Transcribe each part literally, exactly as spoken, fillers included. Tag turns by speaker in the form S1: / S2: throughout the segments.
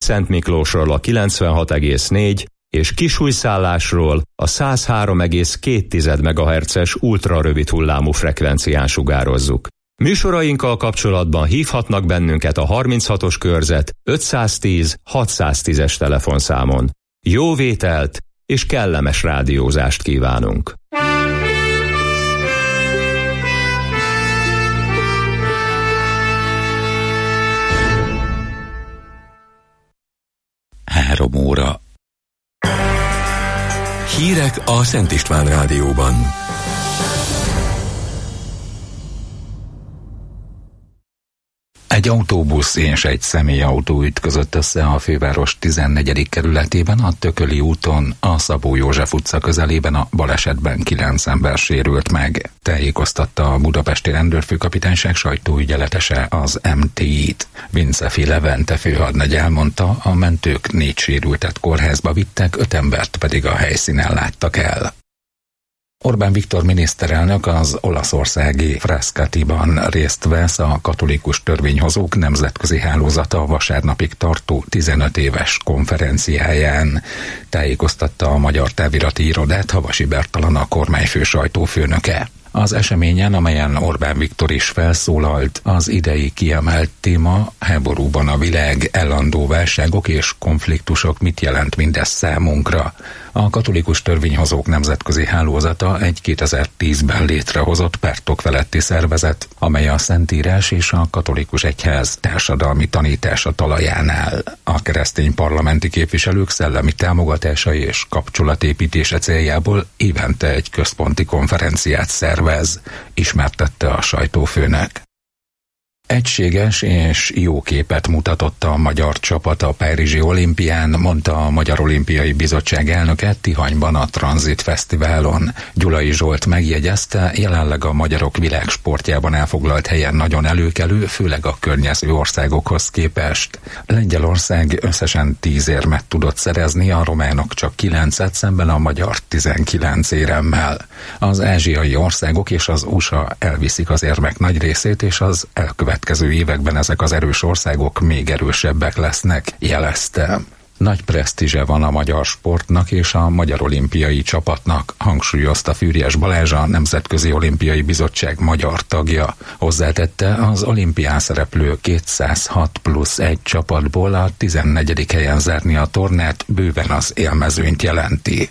S1: Szentmiklósról a kilencvenhat egész négy és Kisújszállásról a száz három egész két megahertzes ultrarövid hullámú frekvencián sugározzuk. Műsorainkkal kapcsolatban hívhatnak bennünket a harminchatos körzet ötszáztíz hatszáztízes telefonszámon. Jó vételt és kellemes rádiózást kívánunk!
S2: Három óra. Hírek a Szent István Rádióban. Egy autóbusz és egy személyautó ütközött össze a főváros tizennegyedik kerületében, a Tököli úton, a Szabó József utca közelében. A balesetben kilenc ember sérült meg. Tájékoztatta a budapesti rendőrfőkapitányság sajtóügyeletese az em té í-t. Vincefi Levente főhadnagy elmondta, a mentők négy sérültet kórházba vittek, öt embert pedig a helyszínen láttak el. Orbán Viktor miniszterelnök az olaszországi Frascatiban részt vesz a katolikus törvényhozók nemzetközi hálózata vasárnapig tartó tizenöt éves konferenciáján. Tájékoztatta a Magyar Távirati Irodát Havasi Bertalan, a kormányfő sajtófőnöke. Az eseményen, amelyen Orbán Viktor is felszólalt, az idei kiemelt téma: háborúban a világ, állandó válságok és konfliktusok, mit jelent mindez számunkra. A katolikus törvényhozók nemzetközi hálózata egy kétezer-tízben létrehozott pártok feletti szervezet, amely a Szentírás és a katolikus egyház társadalmi tanítása talaján áll. A keresztény parlamenti képviselők szellemi támogatása és kapcsolatépítése céljából évente egy központi konferenciát szervez, ismertette a sajtófőnök. Egységes és jó képet mutatott a magyar csapat a párizsi olimpián, mondta a Magyar Olimpiai Bizottság elnöke Tihanyban a Transit Fesztiválon. Gyulai Zsolt megjegyezte, jelenleg a magyarok világsportjában elfoglalt helyen nagyon előkelő, főleg a környező országokhoz képest. Lengyelország összesen tíz érmet tudott szerezni, a románok csak kilencet, szemben a magyar tizenkilenc éremmel. Az ázsiai országok és az u es á elviszik az érmek nagy részét, és az elkövetkező következő években ezek az erős országok még erősebbek lesznek, jelezte. Nagy presztízse van a magyar sportnak és a Magyar Olimpiai Csapatnak, hangsúlyozta Fűrjes Balázs, a Nemzetközi Olimpiai Bizottság magyar tagja. Hozzátette, az olimpián szereplő kétszázhat plusz egy csapatból a tizennegyedik helyen zárni a tornát bőven az élmezőnyt jelenti.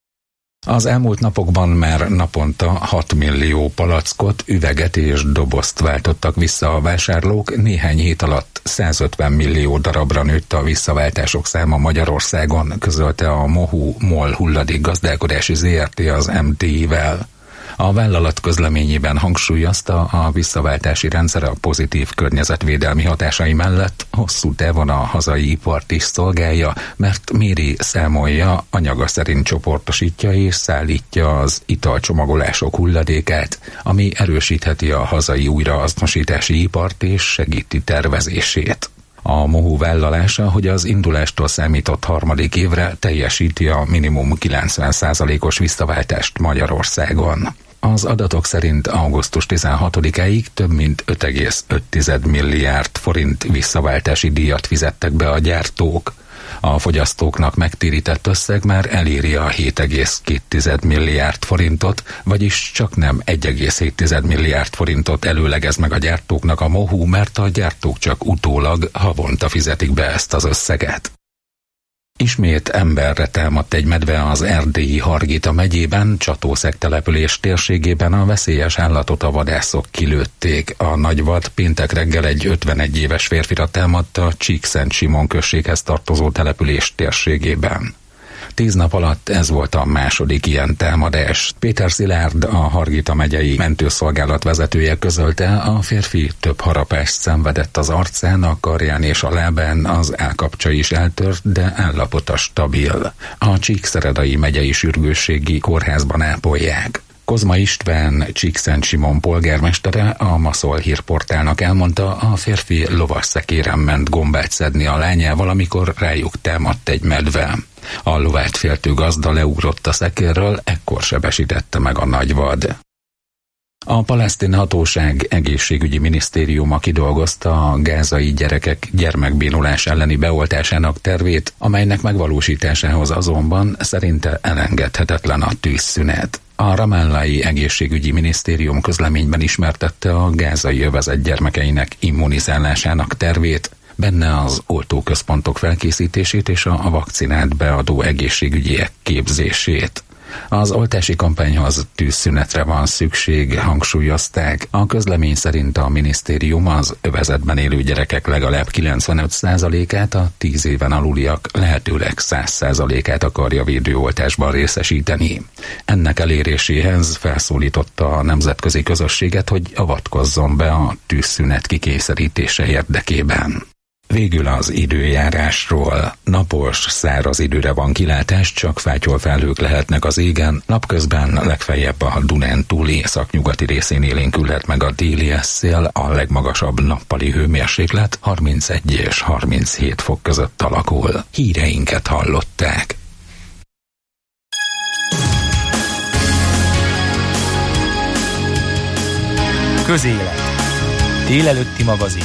S2: Az elmúlt napokban már naponta hat millió palackot, üveget és dobozt váltottak vissza a vásárlók, néhány hét alatt százötven millió darabra nőtt a visszaváltások száma Magyarországon, közölte a MOHU MOL hulladékgazdálkodási zé er té az em té í-vel. A vállalat közleményében hangsúlyozta, a visszaváltási rendszer a pozitív környezetvédelmi hatásai mellett hosszú távon a hazai ipart is szolgálja, mert méri, számolja, anyaga szerint csoportosítja és szállítja az italcsomagolások hulladékát, ami erősítheti a hazai újrahasznosítási ipart és segíti tervezését. A MOHU vállalása, hogy az indulástól számított harmadik évre teljesíti a minimum kilencven százalékos visszaváltást Magyarországon. Az adatok szerint augusztus tizenhatodikáig több mint öt egész öt milliárd forint visszaváltási díjat fizettek be a gyártók. A fogyasztóknak megtérített összeg már eléri a hét egész két milliárd forintot, vagyis csaknem egy egész hét milliárd forintot előlegez meg a gyártóknak a MOHU, mert a gyártók csak utólag havonta fizetik be ezt az összeget. Ismét emberre támadt egy medve az erdélyi Hargita megyében, Csatószeg település térségében. A veszélyes állatot a vadászok kilőtték. A nagyvad péntek reggel egy ötvenegy éves férfira támadt a Csíkszent Simon községhez tartozó település térségében. Tíz nap alatt ez volt a második ilyen támadás. Péter Szilárd, a Hargita megyei mentőszolgálat vezetője közölte, a férfi több harapást szenvedett az arcán, a karján és a lábán, az állkapcsa is eltört, de állapota stabil. A Csíkszeredai megyei sürgősségi kórházban ápolják. Kozma István, Csíkszent Simon polgármestere a Maszol hírportálnak elmondta, a férfi lovasszekéren ment gombát szedni a lányával, amikor rájuk támadt egy medve. A lovát féltő gazda leugrott a szekérről, ekkor sebesítette meg a nagyvad. A palesztin hatóság egészségügyi minisztériuma kidolgozta a gázai gyerekek gyermekbénulás elleni beoltásának tervét, amelynek megvalósításához azonban szerinte elengedhetetlen a tűzszünet. A ramallai egészségügyi minisztérium közleményben ismertette a gázai övezet gyermekeinek immunizálásának tervét, benne az oltóközpontok felkészítését és a vakcinát beadó egészségügyiek képzését. Az oltási kampányhoz tűzszünetre van szükség, hangsúlyozták. A közlemény szerint a minisztérium az övezetben élő gyerekek legalább kilencvenöt százalékát, a tíz éven aluliak lehetőleg száz százalékát akarja védőoltásban részesíteni. Ennek eléréséhez felszólította a nemzetközi közösséget, hogy avatkozzon be a tűzszünet kikényszerítése érdekében. Végül az időjárásról. Napos, száraz időre van kilátás, csak fátyolfelhők lehetnek az égen, napközben legfeljebb a Dunántúl északnyugati részén élénkülhet meg a déli eszél, a legmagasabb nappali hőmérséklet harmincegy és harminchét fok között alakul. Híreinket hallották.
S3: Közélet. Délelőtti magazin.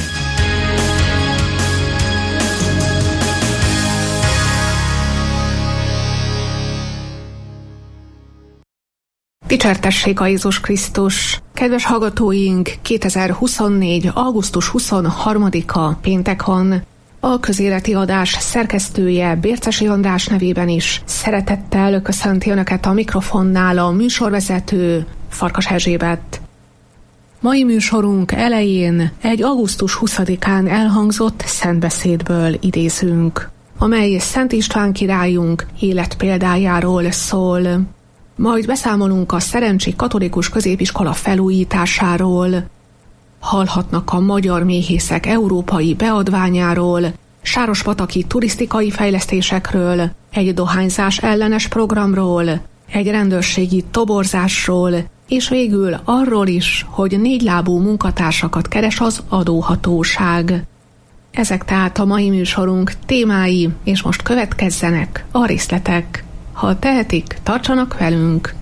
S4: Dicsértessék a Jézus Krisztus! Kedves hallgatóink, kétezer-huszonnégy. augusztus huszonharmadika péntek van. A közéleti adás szerkesztője Bércesi András nevében is szeretettel köszönti Önöket a mikrofonnál a műsorvezető Farkas Erzsébet. Mai műsorunk elején egy augusztus huszadikán elhangzott szentbeszédből idézünk, amely Szent István királyunk életpéldájáról szól. Majd beszámolunk a Szerencsi Katolikus Középiskola felújításáról. Hallhatnak a magyar méhészek európai beadványáról, sárospataki turisztikai fejlesztésekről, egy dohányzás ellenes programról, egy rendőrségi toborzásról, és végül arról is, hogy négylábú munkatársakat keres az adóhatóság. Ezek tehát a mai műsorunk témái, és most következzenek a részletek. Ha tehetik, tartsanak velünk!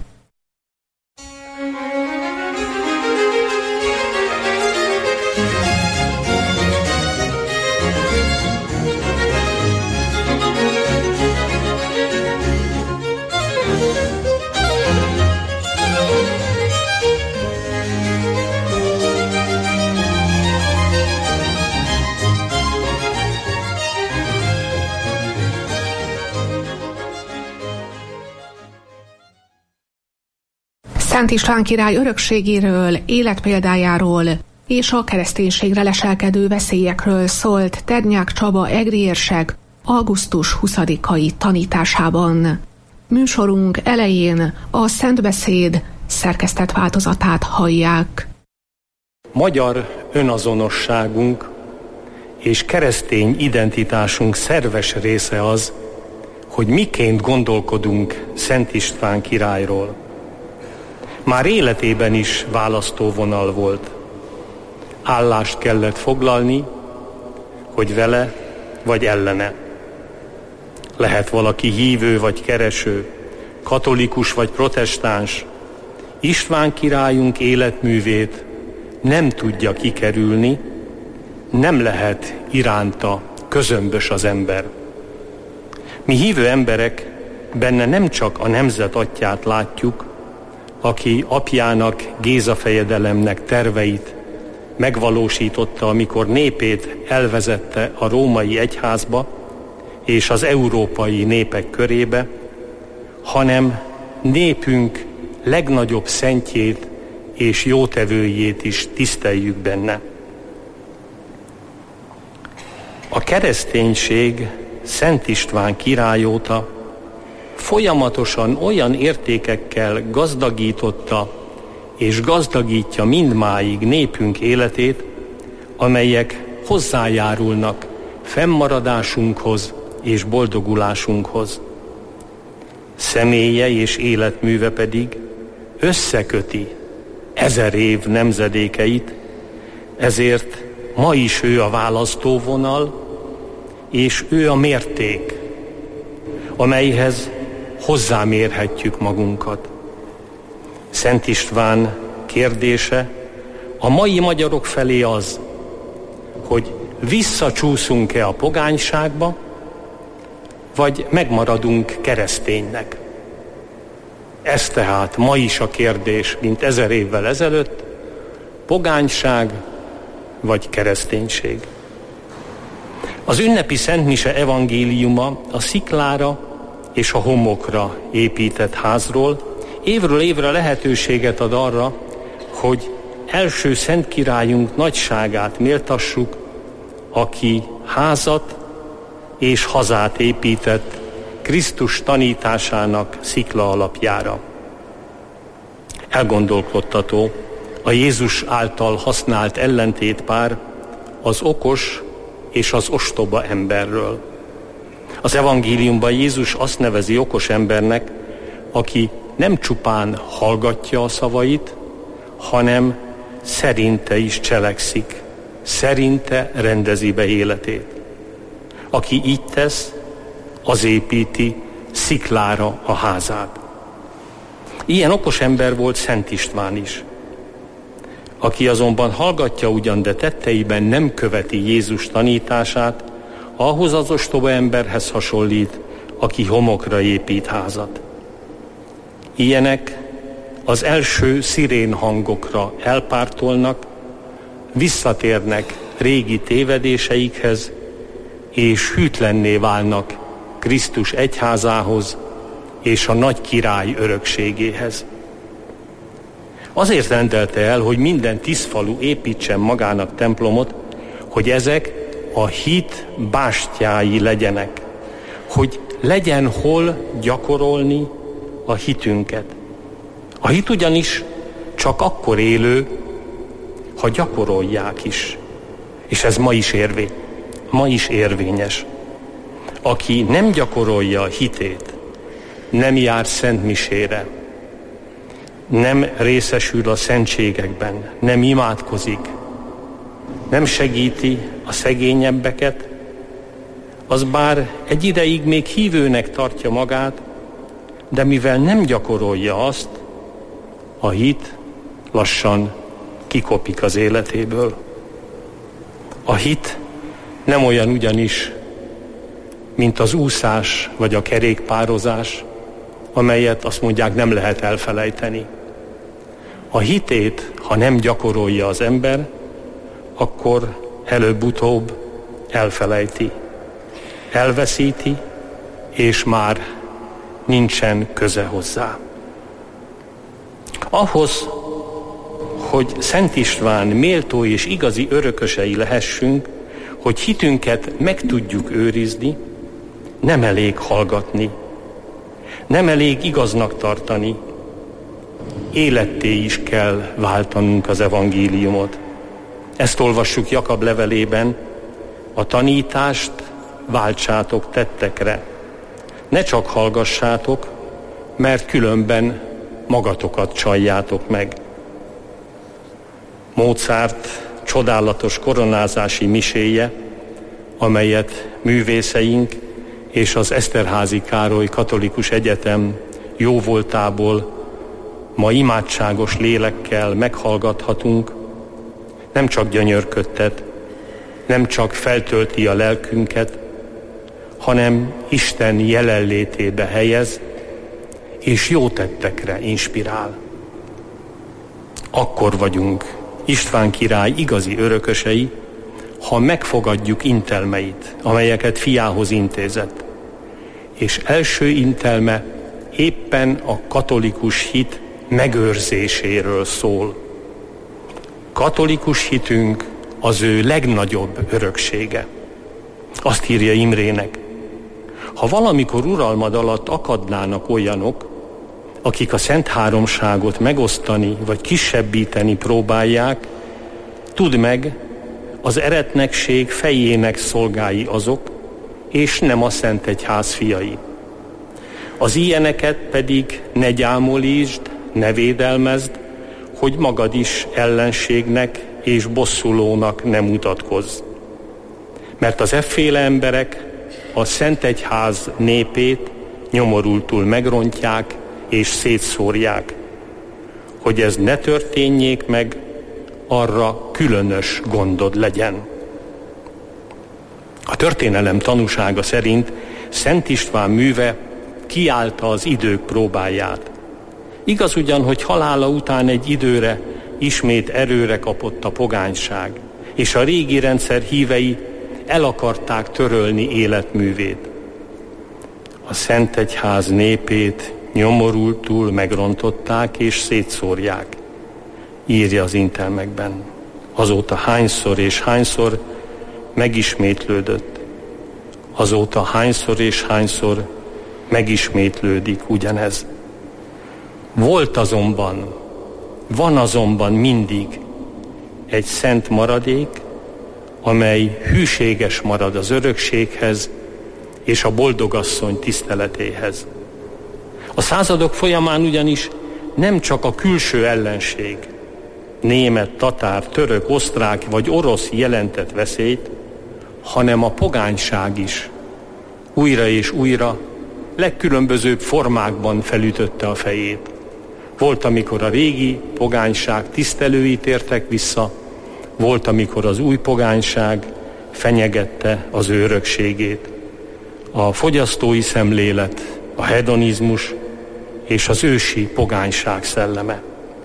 S4: Szent István király örökségéről, életpéldájáról és a kereszténységre leselkedő veszélyekről szólt Ternyák Csaba egri érsek augusztus huszadikai tanításában. Műsorunk elején a szentbeszéd szerkesztett változatát hallják.
S5: Magyar önazonosságunk és keresztény identitásunk szerves része az, hogy miként gondolkodunk Szent István királyról. Már életében is választóvonal volt. Állást kellett foglalni, hogy vele vagy ellene. Lehet valaki hívő vagy kereső, katolikus vagy protestáns. István királyunk életművét nem tudja kikerülni, nem lehet iránta közömbös az ember. Mi hívő emberek benne nem csak a nemzet atyját látjuk, aki apjának, Géza fejedelemnek terveit megvalósította, amikor népét elvezette a római egyházba és az európai népek körébe, hanem népünk legnagyobb szentjét és jótevőjét is tiszteljük benne. A kereszténység Szent István király óta folyamatosan olyan értékekkel gazdagította és gazdagítja mindmáig népünk életét, amelyek hozzájárulnak fennmaradásunkhoz és boldogulásunkhoz. Személye és életműve pedig összeköti ezer év nemzedékeit, ezért ma is ő a választóvonal, és ő a mérték, amelyhez hozzámérhetjük magunkat. Szent István kérdése a mai magyarok felé az, hogy visszacsúszunk-e a pogányságba, vagy megmaradunk kereszténynek. Ez tehát ma is a kérdés, mint ezer évvel ezelőtt, pogányság vagy kereszténység. Az ünnepi szentmise evangéliuma a sziklára és a homokra épített házról évről évre lehetőséget ad arra, hogy első szent királyunk nagyságát méltassuk, aki házat és hazát épített Krisztus tanításának szikla alapjára. Elgondolkodtató a Jézus által használt ellentétpár az okos és az ostoba emberről. Az evangéliumban Jézus azt nevezi okos embernek, aki nem csupán hallgatja a szavait, hanem szerinte is cselekszik, szerinte rendezi be életét. Aki így tesz, az építi sziklára a házát. Ilyen okos ember volt Szent István is. Aki azonban hallgatja ugyan, de tetteiben nem követi Jézus tanítását, ahhoz az ostoba emberhez hasonlít, aki homokra épít házat. Ilyenek az első szirén hangokra elpártolnak, visszatérnek régi tévedéseikhez, és hűtlenné válnak Krisztus egyházához és a nagy király örökségéhez. Azért rendelte el, hogy minden tízfalu építsen magának templomot, hogy ezek a hit bástyái legyenek, hogy legyen hol gyakorolni a hitünket. A hit ugyanis csak akkor élő, ha gyakorolják is. És ez ma is érvény, ma is érvényes. Aki nem gyakorolja a hitét, nem jár szentmisére, nem részesül a szentségekben, nem imádkozik, nem segíti a szegényebbeket, az bár egy ideig még hívőnek tartja magát, de mivel nem gyakorolja azt, a hit lassan kikopik az életéből. A hit nem olyan ugyanis, mint az úszás vagy a kerékpározás, amelyet azt mondják nem lehet elfelejteni. A hitét, ha nem gyakorolja az ember, akkor előbb-utóbb elfelejti, elveszíti, és már nincsen köze hozzá. Ahhoz, hogy Szent István méltó és igazi örökösei lehessünk, hogy hitünket meg tudjuk őrizni, nem elég hallgatni, nem elég igaznak tartani, életté is kell váltanunk az evangéliumot. Ezt olvassuk Jakab levelében, a tanítást váltsátok tettekre. Ne csak hallgassátok, mert különben magatokat csaljátok meg. Mozart csodálatos koronázási miséje, amelyet művészeink és az Eszterházy Károly Katolikus Egyetem jóvoltából ma imádságos lélekkel meghallgathatunk, nem csak gyönyörködtet, nem csak feltölti a lelkünket, hanem Isten jelenlétébe helyez, és jó tettekre inspirál. Akkor vagyunk István király igazi örökösei, ha megfogadjuk intelmeit, amelyeket fiához intézett. És első intelme éppen a katolikus hit megőrzéséről szól. Katolikus hitünk az ő legnagyobb öröksége. Azt írja Imrének, ha valamikor uralmad alatt akadnának olyanok, akik a Szent Háromságot megosztani vagy kisebbíteni próbálják, tudd meg, az eretnekség fejének szolgái azok, és nem a Szent Egyház fiai. Az ilyeneket pedig ne gyámolítsd, ne védelmezd, hogy magad is ellenségnek és bosszulónak nem mutatkozz. Mert az efféle emberek a Szent Egyház népét nyomorultul megrontják és szétszórják, hogy ez ne történjék meg, arra különös gondod legyen. A történelem tanúsága szerint Szent István műve kiállta az idők próbáját. Igaz ugyan, hogy halála után egy időre ismét erőre kapott a pogányság, és a régi rendszer hívei el akarták törölni életművét. A Szentegyház népét nyomorultul megrontották és szétszórják, írja az intelmekben. Azóta hányszor és hányszor megismétlődött. Azóta hányszor és hányszor megismétlődik ugyanez. Volt azonban, van azonban mindig egy szent maradék, amely hűséges marad az örökséghez és a boldogasszony tiszteletéhez. A századok folyamán ugyanis nem csak a külső ellenség, német, tatár, török, osztrák vagy orosz jelentett veszélyt, hanem a pogányság is újra és újra legkülönbözőbb formákban felütötte a fejét. Volt, amikor a régi pogányság tisztelői tértek vissza, volt, amikor az új pogányság fenyegette az ő örökségét. A fogyasztói szemlélet, a hedonizmus és az ősi pogányság szelleme.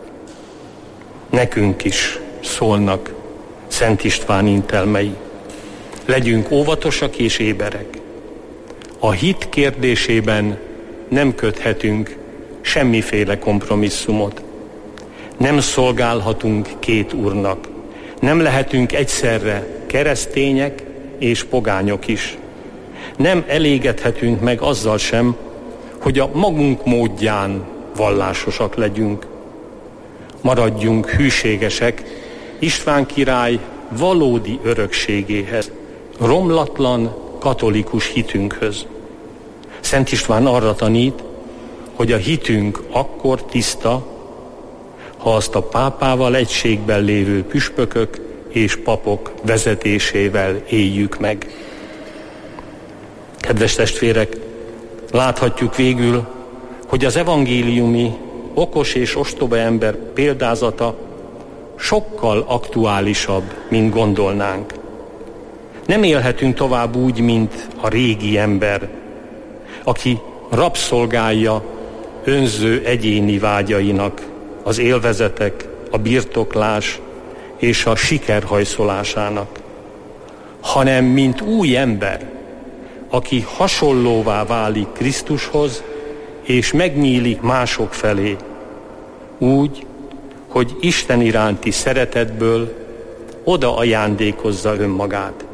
S5: Nekünk is szólnak Szent István intelmei. Legyünk óvatosak és éberek. A hit kérdésében nem köthetünk semmiféle kompromisszumot. Nem szolgálhatunk két úrnak. Nem lehetünk egyszerre keresztények és pogányok is. Nem elégedhetünk meg azzal sem, hogy a magunk módján vallásosak legyünk. Maradjunk hűségesek István király valódi örökségéhez, romlatlan katolikus hitünkhöz. Szent István arra tanít, hogy a hitünk akkor tiszta, ha azt a pápával egységben lévő püspökök és papok vezetésével éljük meg. Kedves testvérek, láthatjuk végül, hogy az evangéliumi okos és ostoba ember példázata sokkal aktuálisabb, mint gondolnánk. Nem élhetünk tovább úgy, mint a régi ember, aki rabszolgálja önző egyéni vágyainak az élvezetek, a birtoklás és a siker hajszolásának, hanem mint új ember, aki hasonlóvá válik Krisztushoz, és megnyílik mások felé, úgy, hogy Isten iránti szeretetből oda ajándékozza önmagát.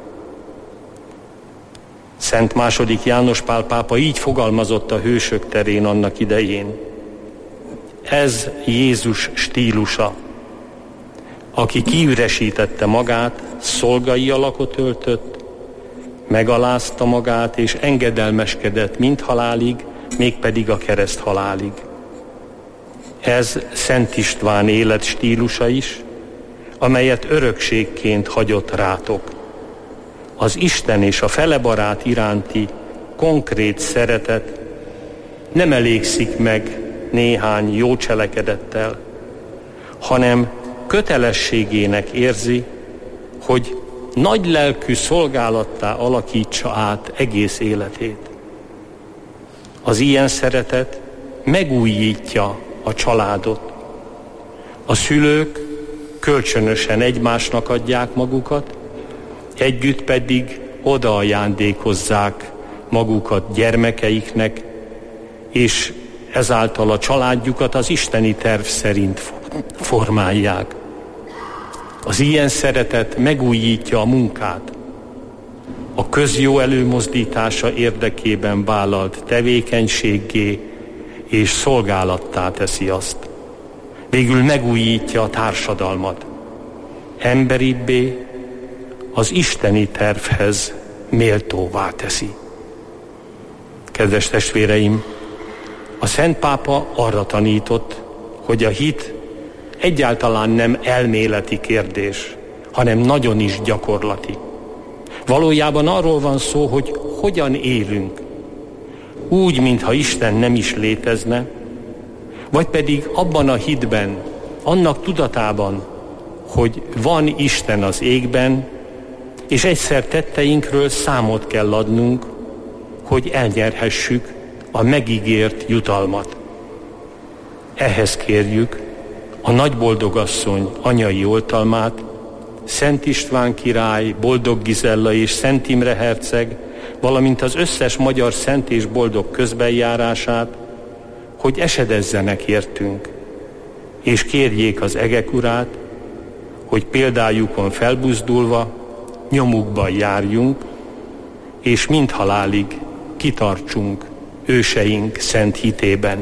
S5: Szent második János Pál pápa így fogalmazott a hősök terén annak idején. Ez Jézus stílusa, aki kiüresítette magát, szolgai alakot öltött, megalázta magát és engedelmeskedett mind halálig, mégpedig a kereszt halálig. Ez Szent István életstílusa is, amelyet örökségként hagyott rátok. Az Isten és a felebarát iránti konkrét szeretet nem elégszik meg néhány jó cselekedettel, hanem kötelességének érzi, hogy nagy lelkű szolgálattá alakítsa át egész életét. Az ilyen szeretet megújítja a családot. A szülők kölcsönösen egymásnak adják magukat, együtt pedig odaajándékozzák magukat gyermekeiknek, és ezáltal a családjukat az isteni terv szerint formálják. Az ilyen szeretet megújítja a munkát, a közjó előmozdítása érdekében vállalt tevékenységgé és szolgálattá teszi azt. Végül megújítja a társadalmat, emberibbé, az isteni tervhez méltóvá teszi. Kedves testvéreim, a Szent Pápa arra tanított, hogy a hit egyáltalán nem elméleti kérdés, hanem nagyon is gyakorlati. Valójában arról van szó, hogy hogyan élünk. Úgy, mintha Isten nem is létezne, vagy pedig abban a hitben annak tudatában, hogy van Isten az égben, és egyszer tetteinkről számot kell adnunk, hogy elnyerhessük a megígért jutalmat. Ehhez kérjük a nagyboldogasszony anyai oltalmát, Szent István király, Boldog Gizella és Szent Imre herceg, valamint az összes magyar szent és boldog közbenjárását, hogy esedezzenek értünk, és kérjék az egek urát, hogy példájukon felbuzdulva nyomukban járjunk, és mindhalálig kitartsunk őseink szent hitében.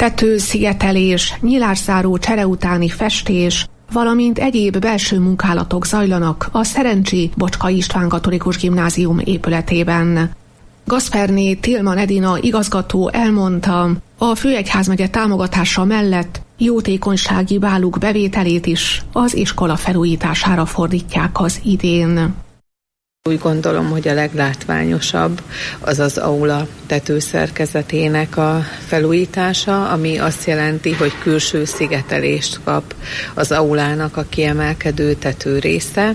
S4: Tetőszigetelés, nyilászáró csere utáni festés, valamint egyéb belső munkálatok zajlanak a Szerencsi Bocskai István Katolikus Gimnázium épületében. Gasperné Tilman Edina igazgató elmondta, a Főegyházmegye támogatása mellett jótékonysági báluk bevételét is az iskola felújítására fordítják az idén.
S6: Úgy gondolom, hogy a leglátványosabb az az aula tetőszerkezetének a felújítása, ami azt jelenti, hogy külső szigetelést kap az aulának a kiemelkedő tető része,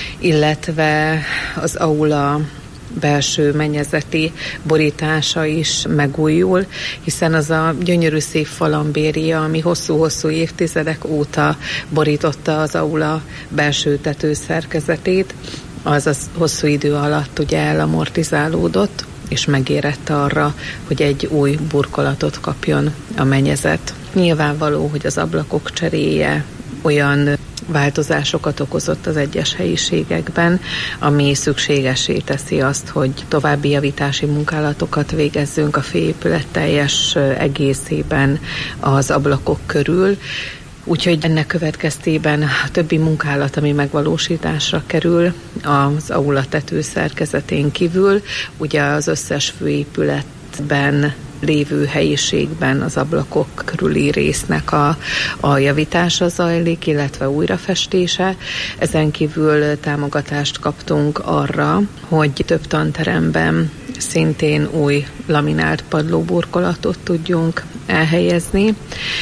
S6: illetve az aula belső mennyezeti borítása is megújul, hiszen az a gyönyörű szép falambéria, ami hosszú-hosszú évtizedek óta borította az aula belső tetőszerkezetét, az az hosszú idő alatt ugye elamortizálódott, és megérett arra, hogy egy új burkolatot kapjon a mennyezet. Nyilvánvaló, hogy az ablakok cseréje olyan változásokat okozott az egyes helyiségekben, ami szükségessé teszi azt, hogy további javítási munkálatokat végezzünk a főépület teljes egészében az ablakok körül. Úgyhogy ennek következtében a többi munkálat, ami megvalósításra kerül az aula tetőszerkezetén kívül, ugye az összes főépületben lévő helyiségben az ablakok körüli résznek a, a javítása zajlik, illetve újrafestése. Ezen kívül támogatást kaptunk arra, hogy több tanteremben szintén új laminált padlóburkolatot tudjunk elhelyezni,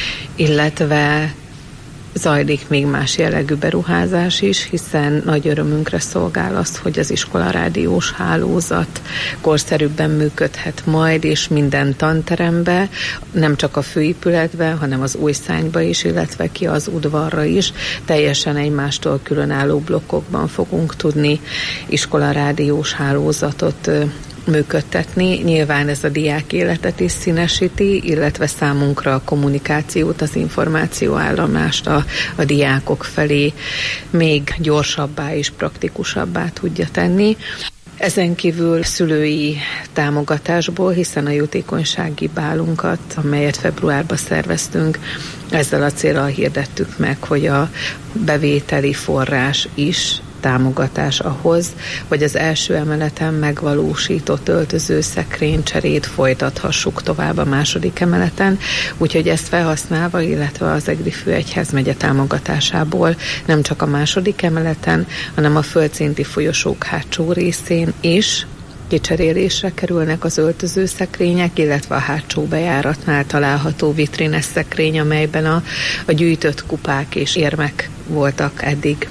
S6: illetve zajlik még más jellegű beruházás is, hiszen nagy örömünkre szolgál az, hogy az iskolarádiós hálózat korszerűbben működhet majd, és minden tanterembe, nem csak a főépületbe, hanem az új szárnyba is, illetve ki az udvarra is, teljesen egymástól különálló blokkokban fogunk tudni iskolarádiós hálózatot működtetni. Nyilván ez a diák életet is színesíti, illetve számunkra a kommunikációt, az információállomást a, a diákok felé még gyorsabbá és praktikusabbá tudja tenni. Ezen kívül szülői támogatásból, hiszen a jótékonysági bálunkat, amelyet februárban szerveztünk, ezzel a céllal hirdettük meg, hogy a bevételi forrás is támogatás ahhoz, hogy az első emeleten megvalósított öltözőszekrénycserét folytathassuk tovább a második emeleten, úgyhogy ezt felhasználva, illetve az Egri Főegyházmegye támogatásából nem csak a második emeleten, hanem a földszinti folyosók hátsó részén is kicserélésre kerülnek az öltözőszekrények, illetve a hátsó bejáratnál található vitrines szekrény, amelyben a, a gyűjtött kupák és érmek voltak eddig.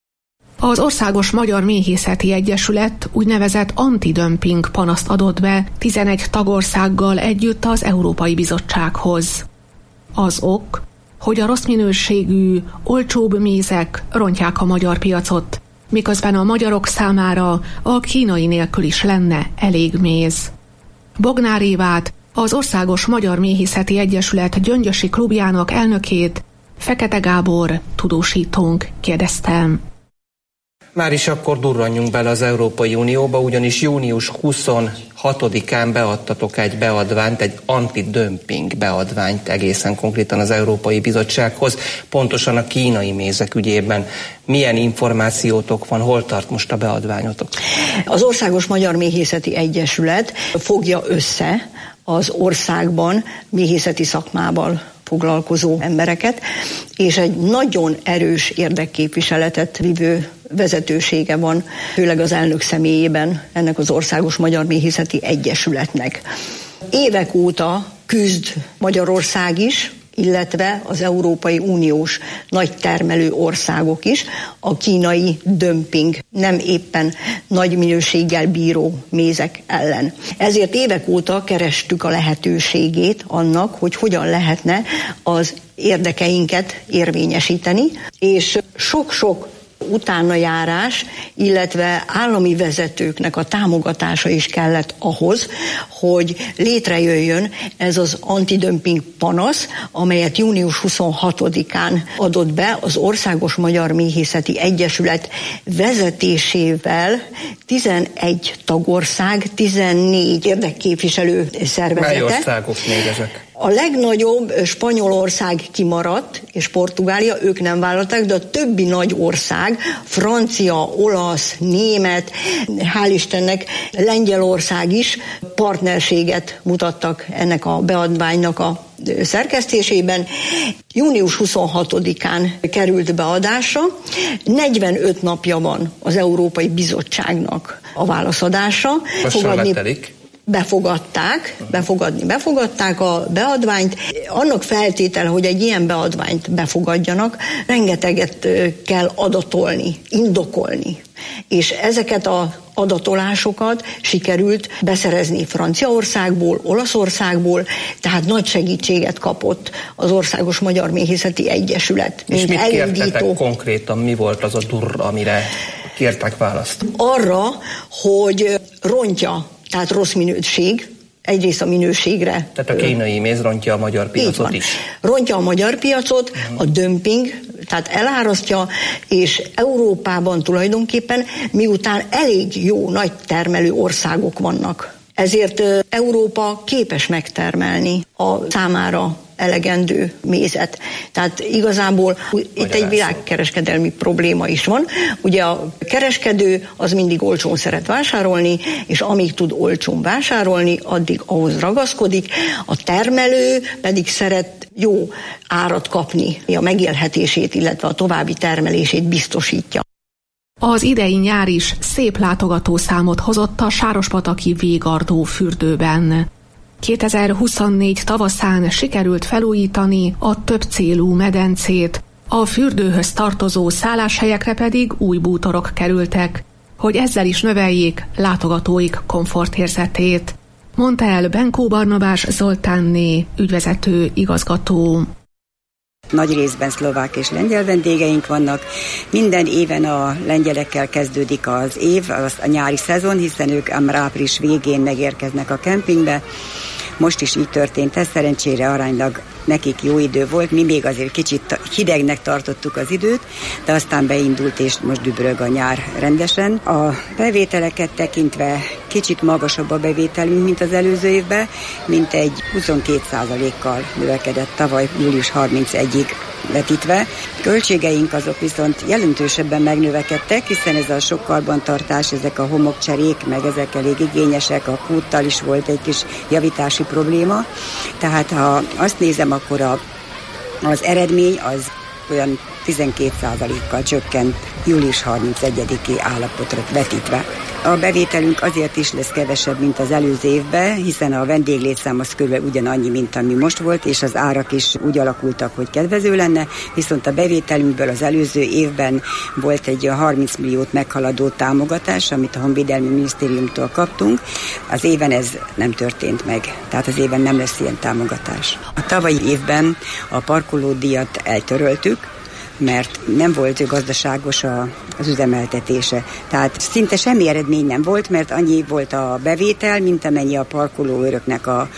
S4: Az Országos Magyar Méhészeti Egyesület úgynevezett antidömping panaszt adott be tizenegy tagországgal együtt az Európai Bizottsághoz. Az ok, hogy a rossz minőségű, olcsóbb mézek rontják a magyar piacot, miközben a magyarok számára a kínai nélkül is lenne elég méz. Bognár Évát, az Országos Magyar Méhészeti Egyesület Gyöngyösi klubjának elnökét, Fekete Gábor tudósítónk kérdeztem.
S7: Már is akkor durranjunk bele az Európai Unióba, ugyanis június huszonhatodikán beadtatok egy beadványt, egy antidömping beadványt egészen konkrétan az Európai Bizottsághoz, pontosan a kínai mézek ügyében. Milyen információtok van, hol tart most a beadványotok?
S8: Az Országos Magyar Méhészeti Egyesület fogja össze az országban méhészeti szakmával foglalkozó embereket, és egy nagyon erős érdekképviseletet vívő vezetősége van, főleg az elnök személyében ennek az Országos Magyar Méhészeti Egyesületnek. Évek óta küzd Magyarország is, illetve az Európai Uniós nagy termelő országok is a kínai dömping, nem éppen nagy minőséggel bíró mézek ellen. Ezért évek óta kerestük a lehetőségét annak, hogy hogyan lehetne az érdekeinket érvényesíteni, és sok-sok utánajárás, illetve állami vezetőknek a támogatása is kellett ahhoz, hogy létrejöjjön ez az antidömping panasz, amelyet június huszonhatodikán adott be az Országos Magyar Méhészeti Egyesület vezetésével tizenegy tagország, tizennégy érdekképviselő szervezete.
S7: Mely országok még ezek?
S8: A legnagyobb Spanyolország kimaradt, és Portugália, ők nem vállalták, de a többi nagy ország, francia, olasz, német, hál' Istennek Lengyelország is partnerséget mutattak ennek a beadványnak a szerkesztésében. június huszonhatodikán került beadásra, negyvenöt napja van az Európai Bizottságnak a válaszadásra.
S7: Fogadni,
S8: befogadták, befogadni, befogadták a beadványt. Annak feltétele, hogy egy ilyen beadványt befogadjanak, rengeteget kell adatolni, indokolni. És ezeket az adatolásokat sikerült beszerezni Franciaországból, Olaszországból, tehát nagy segítséget kapott az Országos Magyar Méhészeti Egyesület.
S7: És mit kértetek konkrétan, mi volt az a durr, amire kértek választ?
S8: Arra, hogy rontja, tehát rossz minőség, egyrészt a minőségre.
S7: Tehát a kínai méz rontja a magyar piacot is.
S8: Rontja a magyar piacot, a dömping, tehát elárasztja, és Európában tulajdonképpen miután elég jó nagy termelő országok vannak, ezért Európa képes megtermelni a számára elegendő mézet. Tehát igazából itt egy világkereskedelmi probléma is van. Ugye a kereskedő az mindig olcsón szeret vásárolni, és amíg tud olcsón vásárolni, addig ahhoz ragaszkodik. A termelő pedig szeret jó árat kapni, a megélhetését, illetve a további termelését biztosítja.
S4: Az idei nyár is szép látogatószámot hozott a Sárospataki Végardó fürdőben. kétezer-huszonnégy tavaszán sikerült felújítani a többcélú medencét, a fürdőhöz tartozó szálláshelyekre pedig új bútorok kerültek, hogy ezzel is növeljék látogatóik komfortérzetét, mondta el Benkó Barnabás Zoltánné, ügyvezető igazgató.
S9: Nagy részben szlovák és lengyel vendégeink vannak. Minden éven a lengyelekkel kezdődik az év, az a nyári szezon, hiszen ők április végén megérkeznek a kempingbe. Most is így történt ez, szerencsére aránylag nekik jó idő volt, mi még azért kicsit hidegnek tartottuk az időt, de aztán beindult, és most dübörög a nyár rendesen. A bevételeket tekintve kicsit magasabb a bevételünk, mint az előző évben, mint egy huszonkét százalékkal növekedett tavaly július harmincegyedikéig vetítve. Költségeink azok viszont jelentősebben megnövekedtek, hiszen ez a sok karbantartás, ezek a homokcserék, meg ezek elég igényesek, a kúttal is volt egy kis javítási probléma. Tehát ha azt nézem, akkor a, az eredmény az olyan tizenkét százalékkal csökkent július harmincegyediki állapotra vetítve. A bevételünk azért is lesz kevesebb, mint az előző évben, hiszen a vendéglétszám az kb. Ugyanannyi, mint ami most volt, és az árak is úgy alakultak, hogy kedvező lenne, viszont a bevételünkből az előző évben volt egy harminc milliót meghaladó támogatás, amit a Honvédelmi Minisztériumtól kaptunk. Az éven ez nem történt meg, tehát az éven nem lesz ilyen támogatás. A tavalyi évben a parkolódíjat eltöröltük, mert nem volt gazdaságos a, az üzemeltetése. Tehát szinte semmi eredmény nem volt, mert annyi volt a bevétel, mint amennyi a parkolóőröknek a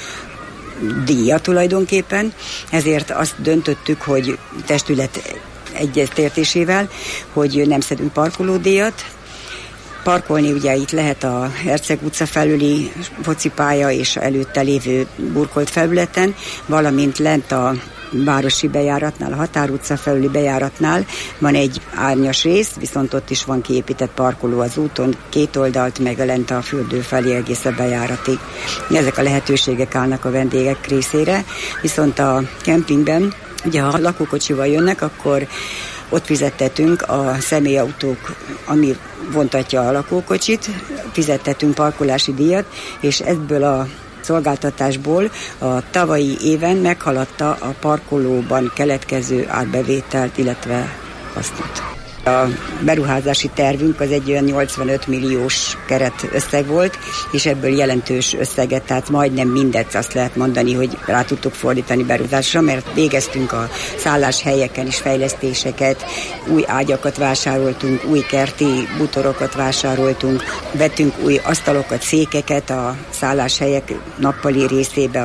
S9: díja tulajdonképpen. Ezért azt döntöttük, hogy testület egyetértésével, hogy nem szedünk parkolódíjat. Parkolni ugye itt lehet a Herceg utca felüli focipálya és előtte lévő burkolt felületen, valamint lent a városi bejáratnál, a Határ utca felüli bejáratnál van egy árnyas rész, viszont ott is van kiépített parkoló az úton, két oldalt, meg a lent a fürdő felé egész a bejáratig. Ezek a lehetőségek állnak a vendégek részére, viszont a kempingben, ugye ha lakókocsival jönnek, akkor ott fizettetünk a személyautók, ami vontatja a lakókocsit, fizettetünk parkolási díjat, és ebből a szolgáltatásból a tavalyi éven meghaladta a parkolóban keletkező árbevételt, illetve hasznot. A beruházási tervünk az egy olyan nyolcvanöt milliós keret összeg volt, és ebből jelentős összeget, tehát majdnem mindet azt lehet mondani, hogy rá tudtuk fordítani beruházásra, mert végeztünk a szálláshelyeken is fejlesztéseket, új ágyakat vásároltunk, új kerti bútorokat vásároltunk, vettünk új asztalokat, székeket a szálláshelyek nappali részébe.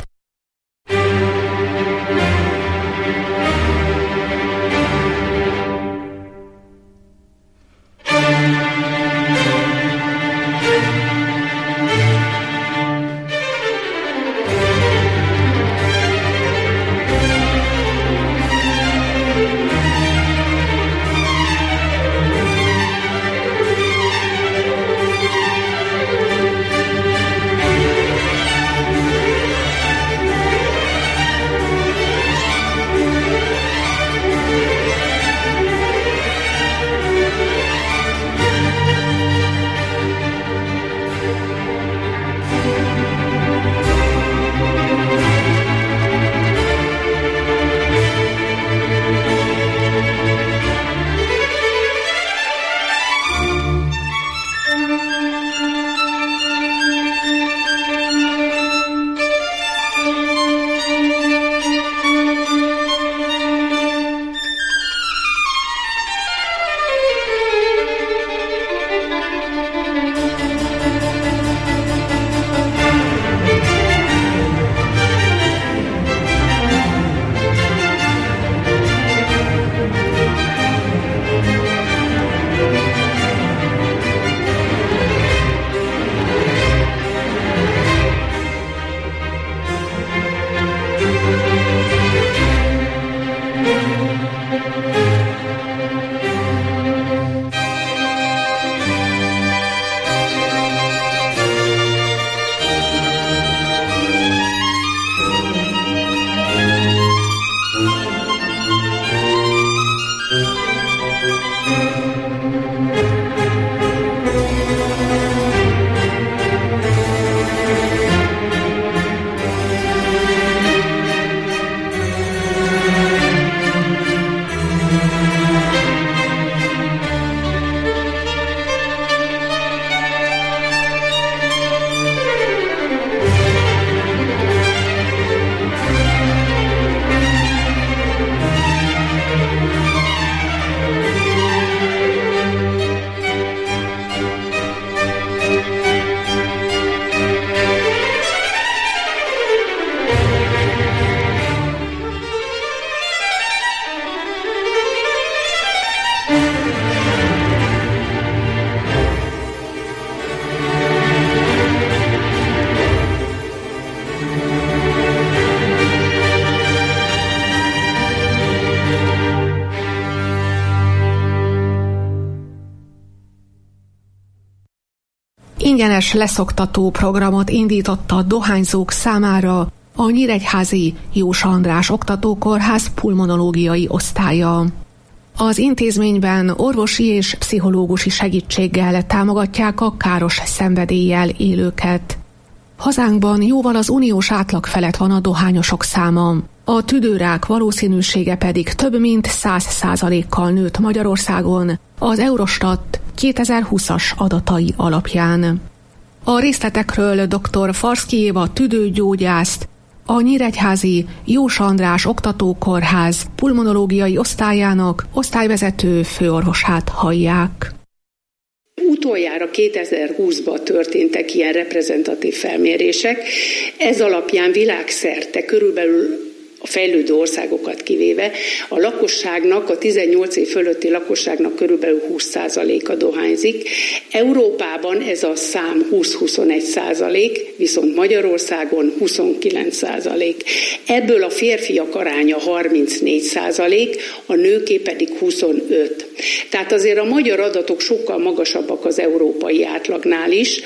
S4: ingyenes leszoktató programot indította a dohányzók számára a Nyíregyházi Jósa András Oktatókórház pulmonológiai osztálya. Az intézményben orvosi és pszichológusi segítséggel támogatják a káros szenvedéllyel élőket. Hazánkban jóval az uniós átlag felett van a dohányosok száma. A tüdőrák valószínűsége pedig több mint száz százalékkal nőtt Magyarországon az Eurostat kétezer-húszas adatai alapján. A részletekről dr. Farszky Éva tüdőgyógyászt, a Nyíregyházi Jósa András Oktatókórház pulmonológiai osztályának osztályvezető főorvosát hallják.
S10: Utoljára kétezer-húszban történtek ilyen reprezentatív felmérések. Ez alapján világszerte körülbelül a fejlődő országokat kivéve, a lakosságnak, a tizennyolc év fölötti lakosságnak körülbelül húsz százaléka dohányzik. Európában ez a szám húsz-huszonegy százalék, viszont Magyarországon huszonkilenc százalék. Ebből a férfiak aránya harmincnégy százalék, a nőké pedig huszonöt. Tehát azért a magyar adatok sokkal magasabbak az európai átlagnál is,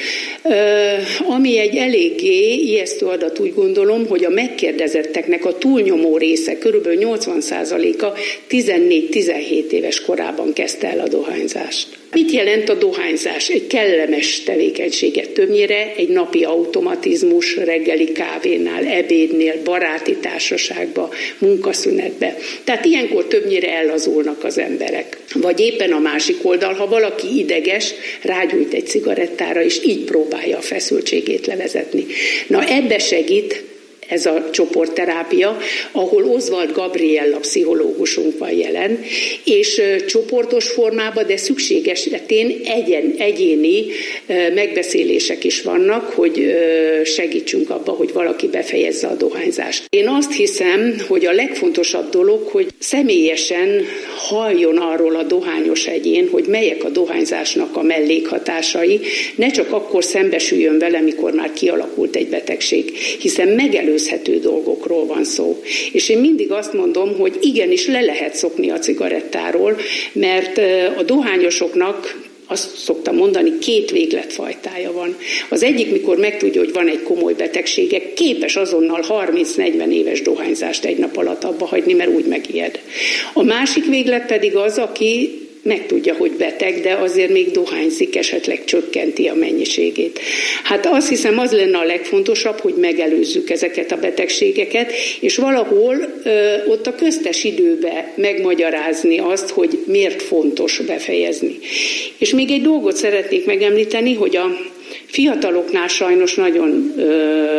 S10: ami egy eléggé ijesztő adat, úgy gondolom, hogy a megkérdezetteknek a túlnyomó része, körülbelül nyolcvan százaléka tizennégy-tizenhét éves korában kezdte el a dohányzást. Mit jelent a dohányzás? Egy kellemes tevékenységet többnyire, egy napi automatizmus, reggeli kávénál, ebédnél, baráti társaságba, munkaszünetbe. Tehát ilyenkor többnyire ellazulnak az emberek. Vagy éppen a másik oldal, ha valaki ideges, rágyújt egy cigarettára, és így próbálja a feszültségét levezetni. Na ebbe segít ez a csoportterápia, ahol Oswald Gabriella pszichológusunk van jelen, és csoportos formában, de szükség esetén egyen, egyéni megbeszélések is vannak, hogy segítsünk abba, hogy valaki befejezze a dohányzást. Én azt hiszem, hogy a legfontosabb dolog, hogy személyesen halljon arról a dohányos egyén, hogy melyek a dohányzásnak a mellékhatásai, ne csak akkor szembesüljön vele, mikor már kialakult egy betegség, hiszen megelőzhető dolgokról van szó. És én mindig azt mondom, hogy igenis le lehet szokni a cigarettáról, mert a dohányosoknak, azt szoktam mondani, két végletfajtája van. Az egyik, mikor megtudja, hogy van egy komoly betegsége, képes azonnal harminc-negyven éves dohányzást egy nap alatt abba hagyni, mert úgy megijed. A másik véglet pedig az, aki megtudja, hogy beteg, de azért még dohányzik, esetleg csökkenti a mennyiségét. Hát azt hiszem, az lenne a legfontosabb, hogy megelőzzük ezeket a betegségeket, és valahol ö, ott a köztes időbe megmagyarázni azt, hogy miért fontos befejezni. És még egy dolgot szeretnék megemlíteni, hogy a fiataloknál sajnos nagyon ö,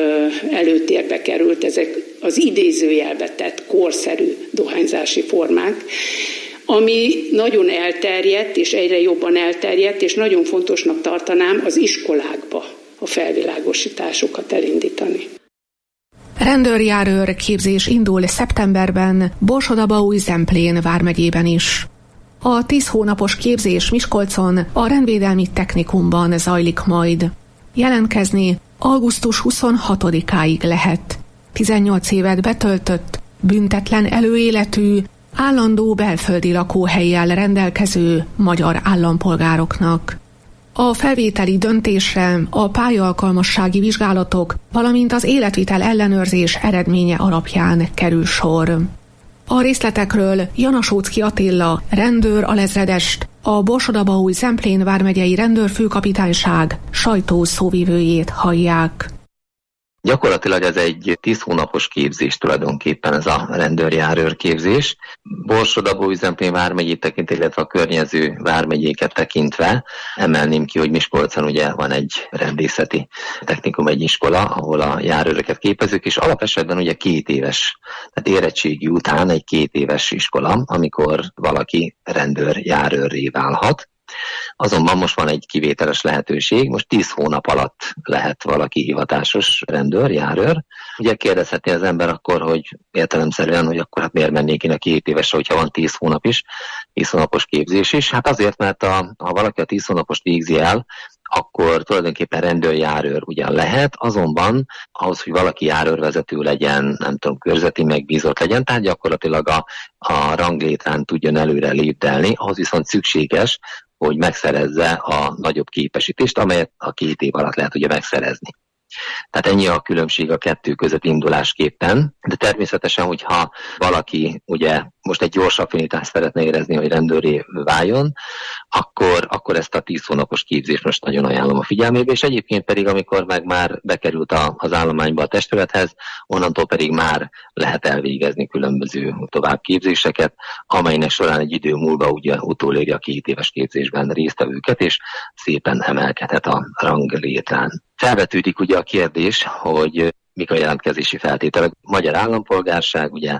S10: előtérbe került ezek az idézőjelbe tett korszerű dohányzási formák, ami nagyon elterjedt, és egyre jobban elterjedt, és nagyon fontosnak tartanám az iskolákba a felvilágosításokat elindítani.
S4: Rendőrjárőr képzés indul szeptemberben Borsod-Abaúj-Zemplén vármegyében is. A tíz hónapos képzés Miskolcon a rendvédelmi technikumban zajlik majd. Jelentkezni augusztus huszonhatodikáig lehet. tizennyolc évet betöltött, büntetlen előéletű, állandó belföldi lakóhellyel rendelkező magyar állampolgároknak. A felvételi döntésre a pályaalkalmassági vizsgálatok, valamint az életvitel ellenőrzés eredménye alapján kerül sor. A részletekről Janasóczky Attila rendőr alezredest, a Borsod-Abaúj-Zemplén vármegyei rendőrfőkapitányság sajtószóvivőjét hallják.
S11: Gyakorlatilag ez egy tíz hónapos képzés tulajdonképpen, ez a rendőrjárőr képzés. Borsod-Abaúj-Zemplén vármegyét tekintve, illetve a környező vármegyéket tekintve emelném ki, hogy Miskolcon ugye van egy rendészeti technikum, egy iskola, ahol a járőröket képezzük, és alapesetben ugye két éves, tehát érettségi után egy két éves iskola, amikor valaki rendőrjárőrré válhat. Azonban most van egy kivételes lehetőség, most tíz hónap alatt lehet valaki hivatásos rendőr, járőr. Ugye kérdezheti az ember akkor, hogy értelemszerűen, hogy akkor hát miért mennék én a két évesre, hogyha van tíz hónap is, tíz hónapos képzés is. Hát azért, mert a, ha valaki a tíz hónapost végzi el, akkor tulajdonképpen rendőrjárőr ugyan lehet, azonban ahhoz, hogy valaki járőrvezető legyen, nem tudom, körzeti megbízott legyen, tehát gyakorlatilag a, a ranglétrán tudjon előre lépdelni, ahhoz viszont szükséges, hogy megszerezze a nagyobb képesítést, amelyet a két év alatt lehet ugye megszerezni. Tehát ennyi a különbség a kettő között indulásképpen, de természetesen, hogyha valaki ugye most egy gyors affinitást szeretne érezni, hogy rendőré váljon, akkor, akkor ezt a tíz hónapos képzést most nagyon ajánlom a figyelmébe, és egyébként pedig, amikor meg már bekerült a, az állományba a testülethez, onnantól pedig már lehet elvégezni különböző továbbképzéseket, amelynek során egy idő múlva ugye utoléri a két éves képzésben résztvevőket, és szépen emelkedhet a ranglétrán. Felvetődik ugye a kérdés, hogy mik a jelentkezési feltételek. Magyar állampolgárság, ugye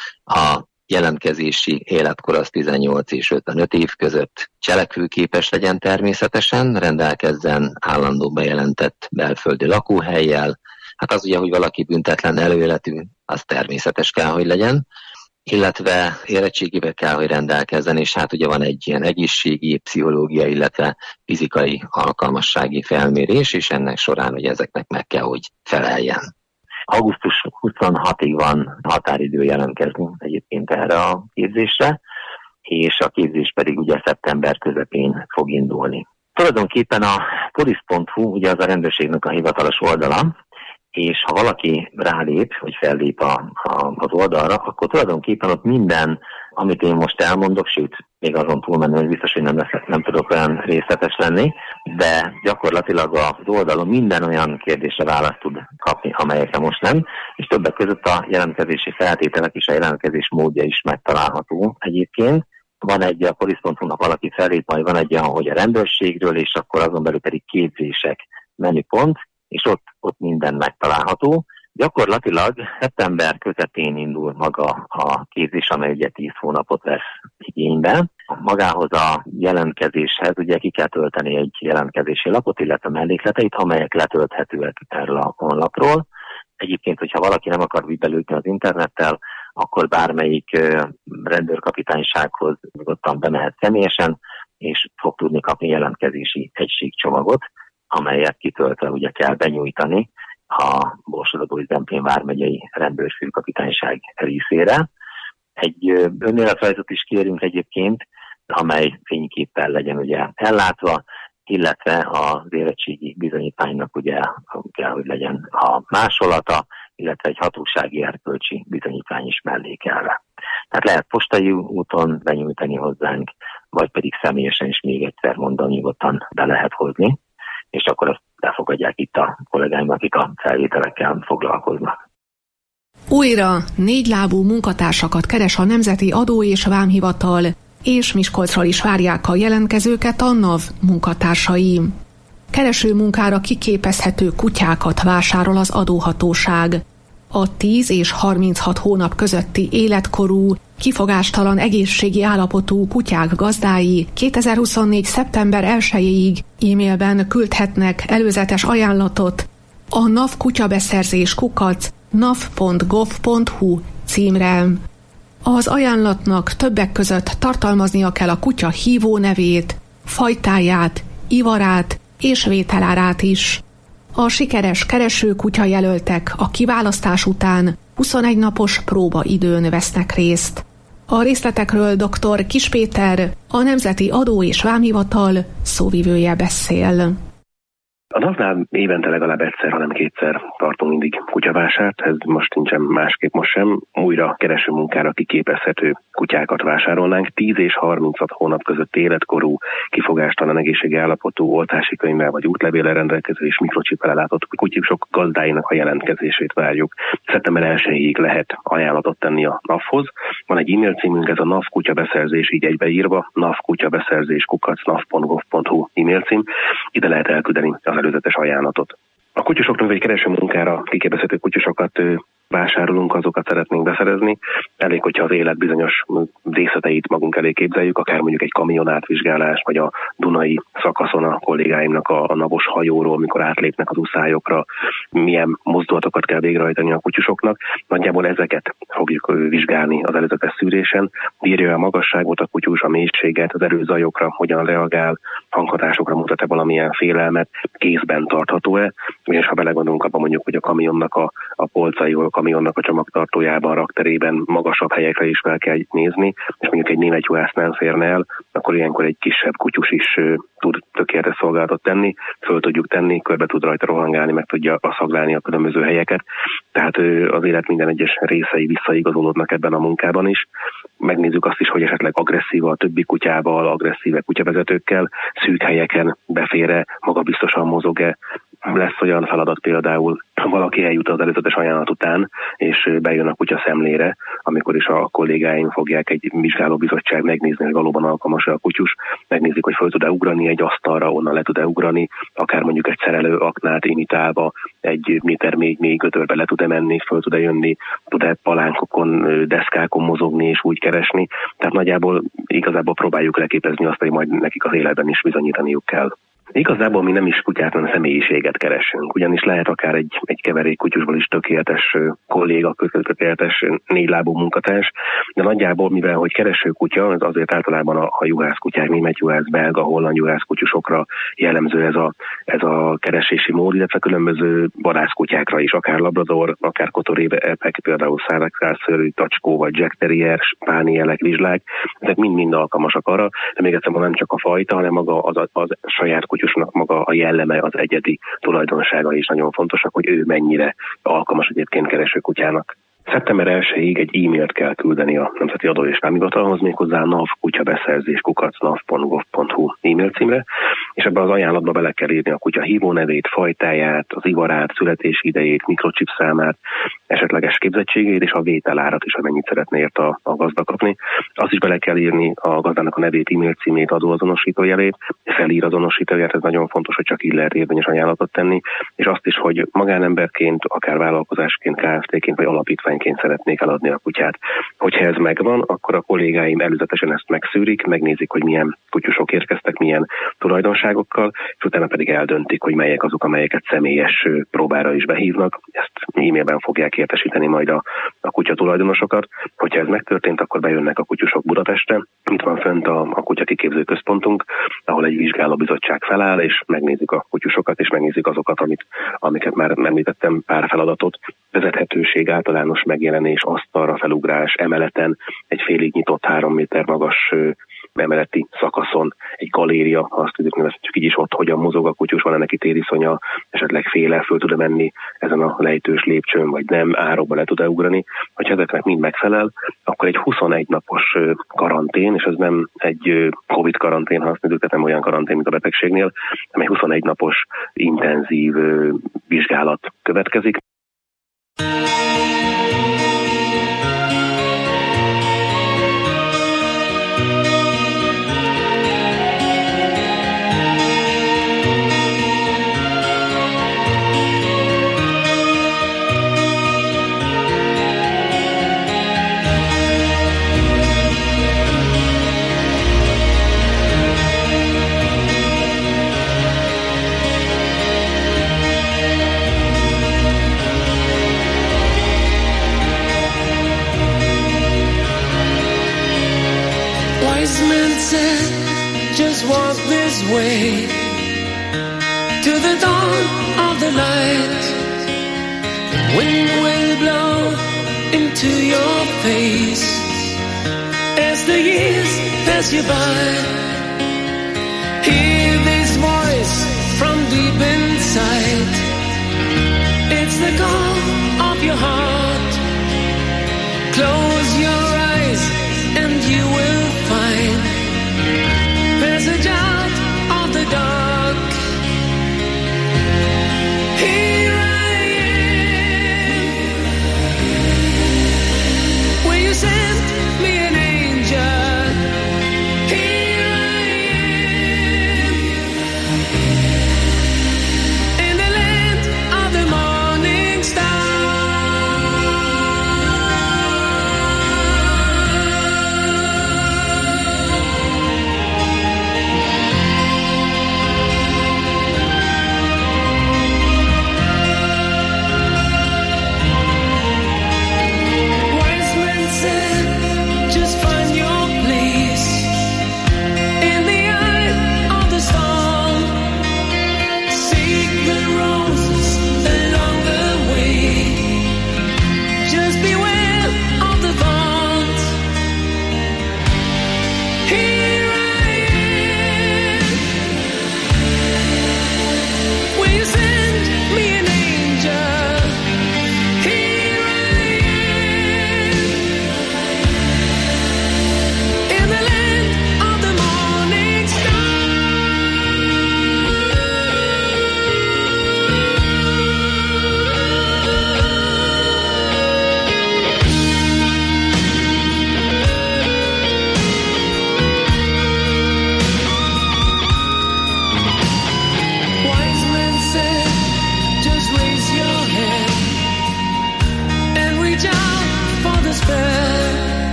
S11: a jelentkezési életkor az tizennyolc és ötvenöt év között cselekvőképes legyen természetesen, rendelkezzen állandó bejelentett belföldi lakóhellyel. Hát az ugye, hogy valaki büntetlen előéletű, az természetes kell, hogy legyen, illetve érettségével kell, hogy rendelkezzen, és hát ugye van egy ilyen egészségi, pszichológiai, illetve fizikai alkalmassági felmérés, és ennek során ugye ezeknek meg kell, hogy feleljen. augusztus huszonhatodikáig van határidő jelentkezni egyébként erre a képzésre, és a képzés pedig ugye szeptember közepén fog indulni. Tulajdonképpen a polisz pont hu ugye az a rendőrségnek a hivatalos oldala, és ha valaki rálép, vagy fellép a, a, az oldalra, akkor tulajdonképpen ott minden, amit én most elmondok, sőt, még azon túlmenő, hogy biztos, hogy nem, lesz, nem tudok olyan részletes lenni, de gyakorlatilag az oldalon minden olyan kérdésre választ tud kapni, amelyekre most nem, és többek között a jelentkezési feltételek és a jelentkezés módja is megtalálható egyébként. Van egy a polisz pont hu-nak valaki fellép, majd van egy olyan, hogy a rendőrségről, és akkor azon belül pedig képzések menüpont, és ott, ott minden megtalálható. Gyakorlatilag szeptember közepén indul maga a képzés, amely ugye tíz hónapot vesz igénybe. Magához a jelentkezéshez ugye ki kell tölteni egy jelentkezési lapot, illetve mellékleteit, amelyek letölthetőek erről a honlapról. Egyébként, hogyha valaki nem akar belőni az internettel, akkor bármelyik rendőrkapitánysághoz nyugodtan bemehet személyesen, és fog tudni kapni jelentkezési egységcsomagot, amelyet kitöltve ugye kell benyújtani a Borsod-Abaúj-Zemplén vármegyei rendőrfőkapitányság részére. Egy önéletrajzot is kérünk egyébként, amely fényképpel legyen ugye ellátva, illetve az érettségi bizonyítványnak ugye kell, hogy legyen a másolata, illetve egy hatósági erkölcsi bizonyítvány is mellékelve. Tehát lehet postai úton benyújtani hozzánk, vagy pedig személyesen is még egyszer mondom, nyugodtan be lehet hozni, és akkor azt befogadják itt a kollégáim, akik a felvételekkel foglalkoznak.
S4: Újra négylábú munkatársakat keres a Nemzeti Adó és Vámhivatal, és Miskolcról is várják a jelentkezőket a NAV munkatársai. Kereső munkára kiképezhető kutyákat vásárol az adóhatóság. A tíz és harminchat hónap közötti életkorú, kifogástalan egészségi állapotú kutyák gazdái kétezer-huszonnégy. szeptember elsejéig e-mailben küldhetnek előzetes ajánlatot a nav kutyabeszerzés kukac nav pont gov pont hu címre. Az ajánlatnak többek között tartalmaznia kell a kutya hívónevét, fajtáját, ivarát és vételárát is. A sikeres keresőkutya jelöltek a kiválasztás után huszonegy napos próbaidőn vesznek részt. A részletekről dr. Kiss Péter, a Nemzeti Adó és Vámhivatal szóvivője beszél.
S12: A NAV-nál évente legalább egyszer, hanem kétszer tartunk mindig kutyavásárt, ez most nincsen másképp most sem. Újra kereső munkára kiképezhető kutyákat vásárolnánk. tíz és harminchat hónap között életkorú, kifogástalan egészségi állapotú, oltási könyvvel vagy útlevéllel rendelkező és mikrochippel ellátott kutyusok gazdáinak a jelentkezését várjuk. szeptember elsejéig lehet ajánlatot tenni a NAV-hoz. Van egy e-mail címünk, ez a NAV kutyabeszerzés, így egybeírva, navkutyabeszerzés kukac nav pont gov pont hu e-mail cím. Ide lehet elküldeni az előzetes ajánlatot. A kutyusoknak vagy kereső munkára kiképezhető kutyusokat vásárolunk, azokat szeretnénk beszerezni. Elég, hogyha az élet bizonyos részleteit magunk elé képzeljük, akár mondjuk egy kamion átvizsgálás, vagy a Dunai szakaszon a kollégáimnak a, a navos hajóról, mikor átlépnek az uszályokra, milyen mozdulatokat kell végrehajtani a kutyusoknak. Nagyjából ezeket fogjuk vizsgálni az előzetes szűrésen. Bírja a magasságot a kutyus, a mélységet, az erőzajokra, hogyan reagál, hanghatásokra mutat-e valamilyen félelmet, kézben tartható-e, és ha belegondolunk abban mondjuk, hogy a kamionnak a, a polcai, kamionnak a csomagtartójában, rakterében magasabb helyekre is fel kell nézni, és mondjuk egy német juhász nem férne el, akkor ilyenkor egy kisebb kutyus is tud tökéletes szolgálatot tenni, föl tudjuk tenni, körbe tud rajta rohangálni, meg tudja szaglalni a különböző helyeket. Tehát az élet minden egyes részei visszaigazolódnak ebben a munkában is. Megnézzük azt is, hogy esetleg agresszív a többi kutyával, agresszíve kutyavezetőkkel, szűk helyeken befér-e, magabiztosan mozog-e. Lesz olyan feladat például, valaki eljut az előzetes ajánlat után, és bejön a kutya szemlére, amikor is a kollégáim fogják egy vizsgálóbizottság megnézni, hogy valóban alkalmas-e a kutyus, megnézik, hogy föl tud-e ugrani egy asztalra, onnan le tud-e ugrani, akár mondjuk egy szerelő aknát imitálva, egy méter még mély gödörbe le tud-e menni, föl tud-e jönni, tud-e palánkokon, deszkákon mozogni és úgy keresni. Tehát nagyjából igazából próbáljuk leképezni azt, hogy majd nekik az életben is bizonyítaniuk kell. Igazából mi nem is kutyát, hanem személyiséget keresünk, ugyanis lehet akár egy, egy keverék kutyusból is tökéletes kolléga, tökéletes négylábú munkatárs, de nagyjából, mivel hogy kereső kutya, ez azért általában a, a juhász kutyák, német juhász, belga, holland juhász kutyusokra jellemző ez a, ez a keresési mód, illetve különböző vadászkutyákra is, akár labrador, akár kotorépek, például szárszőrű, tacskó vagy jack terrier, spánielek, vizslák, ezek mind-mind alkalmasak arra, de még egyszer nem csak a fajta, hanem maga az, az, az saját kutyusnak maga a jelleme, az egyedi tulajdonsága is nagyon fontosak, hogy ő mennyire alkalmas egyébként kereső kutyának. szeptember elsejéig egy e-mailt kell küldeni a Nemzeti Adó és Vámhivatalhoz, méghozzá nav kutyabeszerzés kukac nav pont gov pont hu e-mail címre, és ebben az ajánlatba bele kell írni a kutya hívónevét, fajtáját, az ivarát, születési idejét, mikrochip számát, esetleges képzettségét és a vételárat is, hogy mennyit szeretné ért a, a gazda kapni. Azt is bele kell írni a gazdának a nevét, e-mail címét, adóazonosítójelét, felírazonosítóját, ez nagyon fontos, hogy csak így lehet érvényes ajánlatot tenni, és azt is, hogy magánemberként, akár vállalkozásként, ká ef té-ként vagy alapítványként szeretnék eladni a kutyát. Hogyha ez megvan, akkor a kollégáim előzetesen ezt megszűrik, megnézik, hogy milyen kutyusok érkeztek, milyen tulajdonságokkal, és utána pedig eldöntik, hogy melyek azok, amelyeket személyes próbára is behívnak. Ezt e-mailben fogják értesíteni majd a, a kutya tulajdonosokat. Hogyha ez megtörtént, akkor bejönnek a kutyusok Budapestre. Itt van fönt a, a kutya kiképző központunk, ahol egy vizsgálóbizottság feláll, és megnézik a kutyusokat, és megnézik azokat, amit, amiket már említettem, pár feladatot, vezethetőség, általános megjelenés, asztalra felugrás, emeleten, egy félig nyitott három méter magas emeleti szakaszon, egy galéria, azt tudjuk nevezni, így is ott hogyan mozog a kutyus, van-e neki tériszonya, esetleg féle, föl tud-e menni ezen a lejtős lépcsőn, vagy nem, árokba le tud-e ugrani. Ha ezeknek mind megfelel, akkor egy huszonegy napos karantén, és ez nem egy Covid karantén, ha azt mondjuk, tehát nem olyan karantén, mint a betegségnél, hanem egy huszonegy napos intenzív vizsgálat következik.
S13: Just walk this way to the dawn of the light. The wind will blow into your face as the years pass you by. Hear this voice from deep inside. It's the call of your heart. Close your eyes and you will find passage out of the dark. Here I am. Will you send me an angel? Here I am. In the land of the morning star.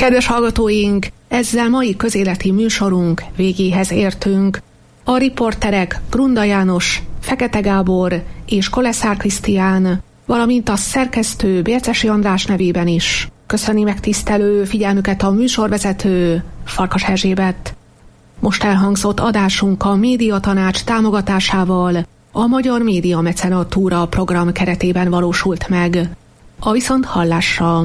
S4: Kedves hallgatóink, ezzel mai közéleti műsorunk végéhez értünk. A riporterek Grunda János, Fekete Gábor és Koleszár Krisztián, valamint a szerkesztő Bércesi András nevében is köszöni megtisztelő figyelmüket a műsorvezető Farkas Erzsébet. Most elhangzott adásunk a Médiatanács támogatásával a Magyar Média Mecenatúra program keretében valósult meg. A viszont hallásra!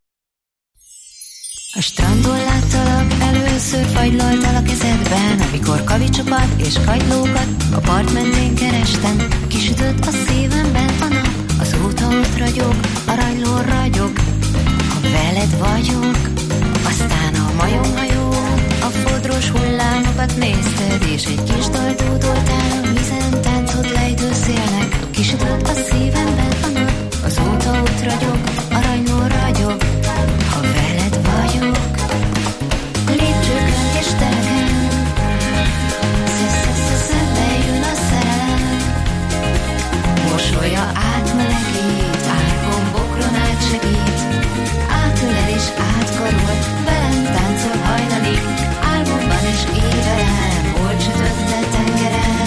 S14: A strandon láttalak, először fagylaltal a kezedben, amikor kavicsokat és kagylókat a part mentén kerestem. Kisütött a szívemben a nap, azóta ott ragyog, aranyló ragyog, ha veled vagyok. Aztán a majomhajó, a fodros hullámokat nézted, és egy kis dalt dúdoltál a vízen, táncot lejtő szélnek. Kisütött a szívemben a nap, azóta ott ragyog, aranyló ragyog, ha veled vagyok. Lépcsőkön és tereken szembe jön a szerelem. Mosolya átmelegít, árgombokron átsegít, átölel és átkarol, velem táncol hajnalig, álmomban és évelem. Hol sütötte tengeren,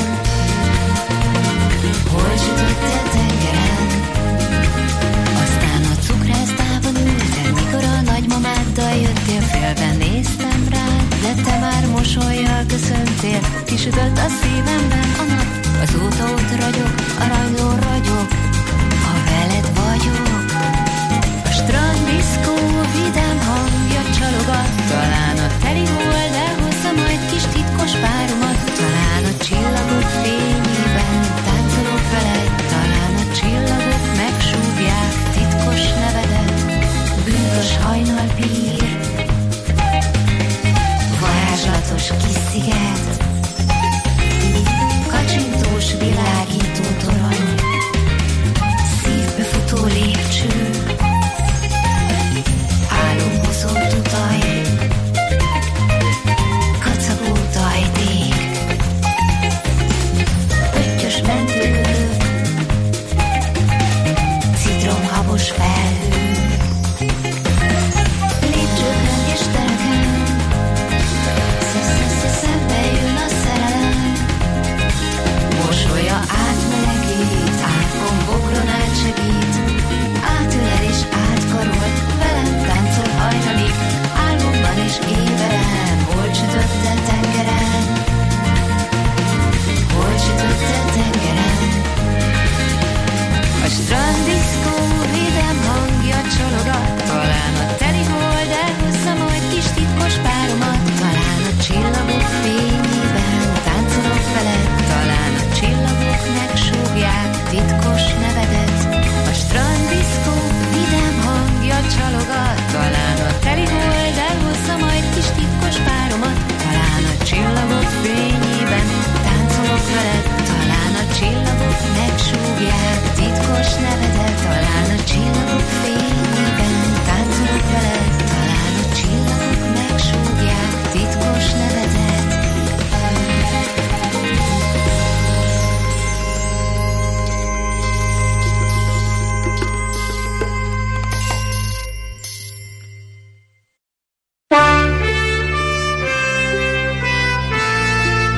S14: hol sütötte tengeren. Aztán a cukrászdában ültem, mikor a nagymamáddal jöttél, félben néztem rád, de te már mosollyal köszöntél. Kisütött a szívemben a nap, azóta ott ragyog, aranyló ragyog, ha veled vagyok. A stranddiszkó vidám hangja csalogat, talán a teli hol, de hozza majd kis titkos páromat.